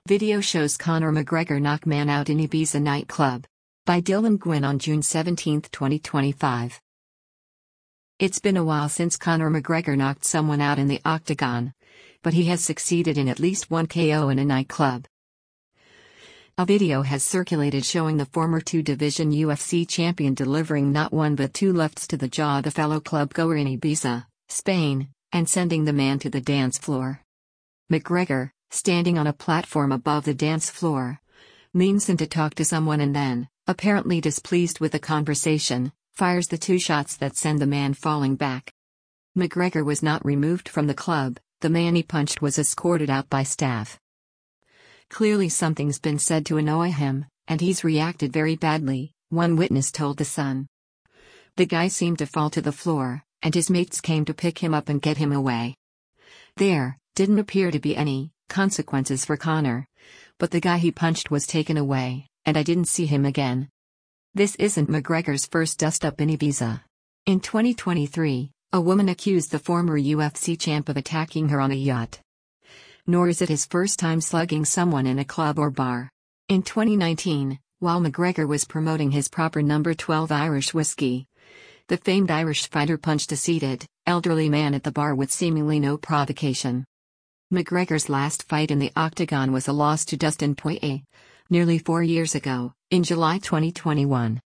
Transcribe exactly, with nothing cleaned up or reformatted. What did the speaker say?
Video shows Conor McGregor knock man out in Ibiza nightclub. By Dylan Gwynn on June seventeenth, twenty twenty-five. It's been a while since Conor McGregor knocked someone out in the octagon, but he has succeeded in at least one K O in a nightclub. A video has circulated showing the former two-division U F C champion delivering not one but two lefts to the jaw of a fellow clubgoer in Ibiza, Spain, and sending the man to the dance floor. McGregor, standing on a platform above the dance floor, leans in to talk to someone and then, apparently displeased with the conversation, fires the two shots that send the man falling back. McGregor was not removed from the club, the man he punched was escorted out by staff. Clearly something's been said to annoy him, and he's reacted very badly, one witness told The Sun. The guy seemed to fall to the floor, and his mates came to pick him up and get him away. There didn't appear to be any consequences for Conor, but the guy he punched was taken away, and I didn't see him again. This isn't McGregor's first dust-up in Ibiza. In twenty twenty-three, a woman accused the former U F C champ of attacking her on a yacht. Nor is it his first time slugging someone in a club or bar. In twenty nineteen, while McGregor was promoting his proper number twelve Irish whiskey, the famed Irish fighter punched a seated, elderly man at the bar with seemingly no provocation. McGregor's last fight in the octagon was a loss to Dustin Poirier, nearly four years ago, in July twenty twenty-one.